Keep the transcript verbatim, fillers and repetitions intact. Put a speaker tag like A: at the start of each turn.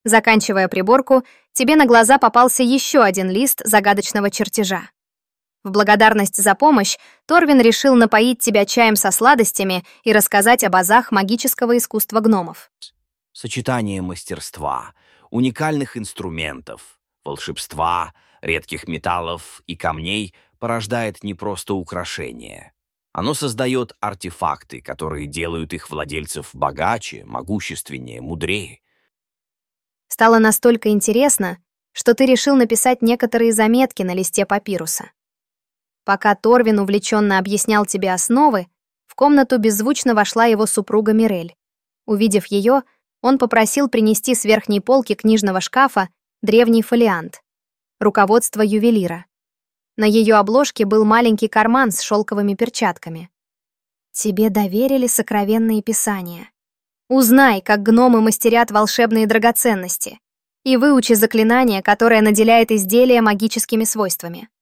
A: Заканчивая приборку, тебе на глаза попался еще один лист загадочного чертежа. В благодарность за помощь Торвин решил напоить тебя чаем со сладостями и рассказать об азах магического искусства гномов.
B: Сочетание мастерства, уникальных инструментов, волшебства, редких металлов и камней порождает не просто украшения. Оно создает артефакты, которые делают их владельцев богаче, могущественнее, мудрее.
A: Стало настолько интересно, что ты решил написать некоторые заметки на листе папируса. Пока Торвин увлеченно объяснял тебе основы, в комнату беззвучно вошла его супруга Мирель. Увидев ее, он попросил принести с верхней полки книжного шкафа древний фолиант. Руководство ювелира. На ее обложке был маленький карман с шелковыми перчатками. Тебе доверили сокровенные писания. Узнай, как гномы мастерят волшебные драгоценности, и выучи заклинание, которое наделяет изделия магическими свойствами.